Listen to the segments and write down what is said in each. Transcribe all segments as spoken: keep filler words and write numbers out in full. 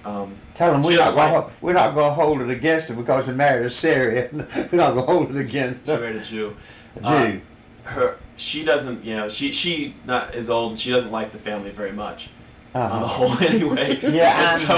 Um, Tell them she we're not doesn't like- going we're not going to hold it against them because they married a Syrian. We're not going to hold it against She them. married a Jew. A Jew. Uh, her, she doesn't, you know, she she not is old and she doesn't like the family very much. Uh-huh. On the whole, anyway. Yeah, And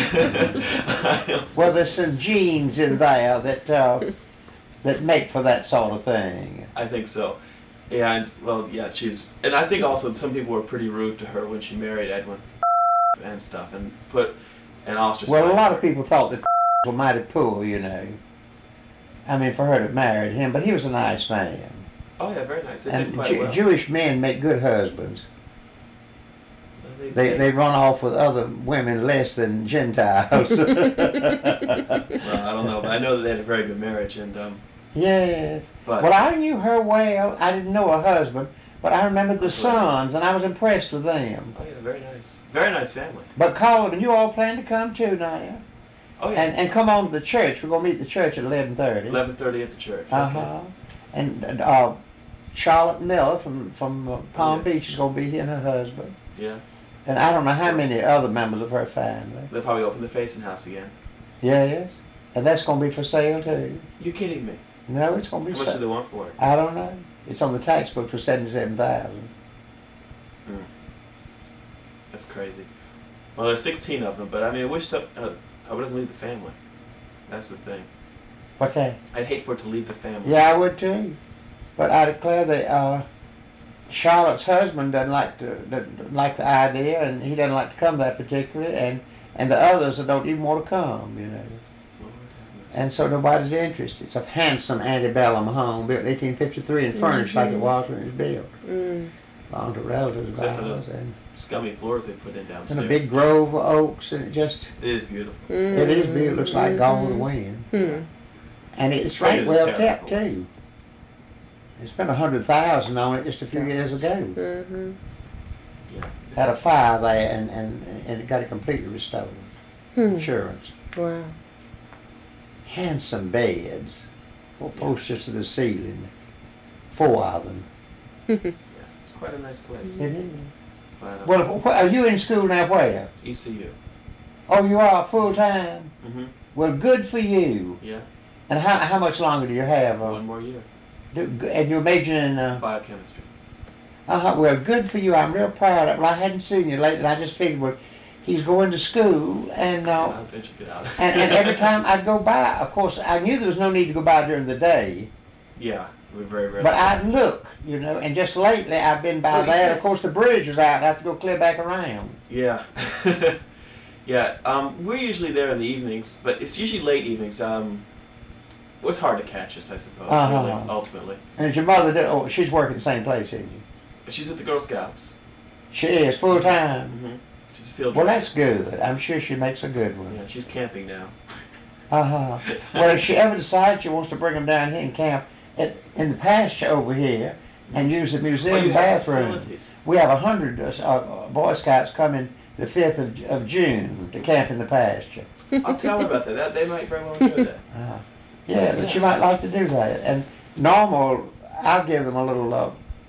I so. Well, there's some genes in there that uh, that make for that sort of thing. I think so. Yeah, and well, yeah, she's, and I think also some people were pretty rude to her when she married Edwin and stuff, and put and ostracized. Well, a lot her. of people thought that were mighty poor, you know. I mean, for her to marry him, but he was a nice man. Oh yeah, very nice. They did And quite Jew- well. Jewish men make good husbands. They, They they run off with other women less than Gentiles. Well, I don't know, but I know that they had a very good marriage, and um. Yes. But Well, I knew her well. I didn't know her husband, but I remembered the Right. sons, and I was impressed with them. oh yeah, very nice, very nice family. But Colin, and you all plan to come too now. Oh yeah. And and come on to the church. We're gonna meet at the church at eleven thirty. Eleven thirty at the church. Uh huh. And and, uh, Charlotte Miller from from uh, Palm Yeah. Beach is gonna be here and her husband. Yeah. And I don't know how many other members of her family. They'll probably open the Facing House again. Yes. And that's gonna be for sale too. You kidding me? No, it's gonna be How for much do they sale. want for it? I don't know. It's on the tax book for seventy-seven thousand. Mm. That's crazy. Well, there's sixteen of them, but I mean, I wish some, uh, I hope it doesn't leave the family. That's the thing. What's that? I'd hate for it to leave the family. Yeah, I would too. But I declare that uh, Charlotte's husband doesn't like to doesn't like the idea, and he doesn't like to come that particularly, and and the others don't even want to come, you know. Lord have mercy. And so nobody's interested. It's a handsome antebellum home built in eighteen fifty-three and furnished like it was when it was built. Mm. Belonged to relatives of Except for ours, those and, Scummy floors they put in downstairs. and a big grove of oaks, and it just It is beautiful. Mm. it is beautiful. It looks like gold in the wind, Mm. and it's Right right as well a kept paradise. too. They spent a hundred thousand on it just a few years ago. Mm-hmm. Yeah. Had a fire there, and, and, and it got it completely restored. Hmm. Insurance. Wow. Handsome beds, four posters to the ceiling, four of them. Yeah. It's quite a nice place. It is. But, uh, Well, wh- are you in school now? Where? E C U. Oh, you are full time. Mm-hmm. Well, good for you. Yeah. And how how much longer do you have? Uh, One more year. do, and you're majoring in. Uh Biochemistry. huh. Well, good for you. I'm real proud of. Well, I hadn't seen you lately. I just figured, well, he's going to school, and uh, I'll eventually get out. and, and every time I'd go by, of course, I knew there was no need to go by during the day. Yeah, we're very rarely. But I'd look, you know, and just lately I've been by Well, there. And of yes. course, the bridge was out. I have to go clear back around. Yeah. Yeah. Um, we're usually there in the evenings, but it's usually late evenings. Um, well, it's hard to catch us, I suppose. Uh-huh. Really, ultimately, And is your mother, do, oh, she's working the same place, isn't she? she's at the Girl Scouts. She is, full time. Mm-hmm. She's a field. Well, director. that's good. I'm sure she makes a good one. Yeah, she's camping now. Uh-huh. Well, if she ever decides she wants to bring them down here and camp at, in the pasture over here and use the Oh, museum you have bathroom. facilities. We have a hundred uh, uh, Boy Scouts coming the fifth of, of June to camp in the pasture. I'll tell her about that. that. They might very well enjoy that. Uh, yeah, but you might like to do that. And normal, I'll give them a little uh,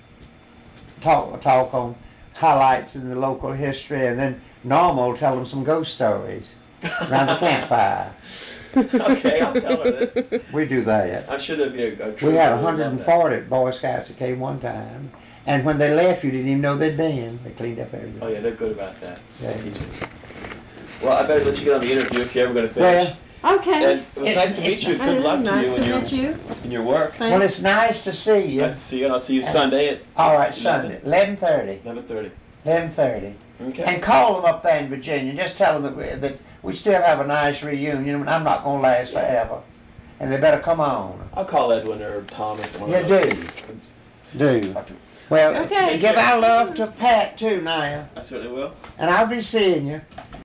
talk talk on highlights in the local history, and then normal tell them some ghost stories around the campfire. Okay, I'll tell her that. We do that. I'm sure there'd be a, a true We had one who would love one hundred forty Boy Scouts that came one time, and when they left, you didn't even know they'd been. They cleaned up everything. that. Oh yeah, they're good about that. Yeah. Teachers. Well, I better let you get on the interview if you're ever going to finish. Well, Okay. And it was It's- nice to meet it's- you. Good luck to nice you in to your meet you. in your work. well, it's nice to see you. Nice to see you. And I'll see you Sunday at All right, Sunday, eleven thirty. eleven thirty. eleven thirty. Okay. And call them up there in Virginia. Just tell them that we, that we still have a nice reunion, and I'm not going to last forever. And they better come on. I'll call Edwin or Thomas. Or one Yeah, of those. do. Well, Okay. give our love to Pat too now. I certainly will. And I'll be seeing you.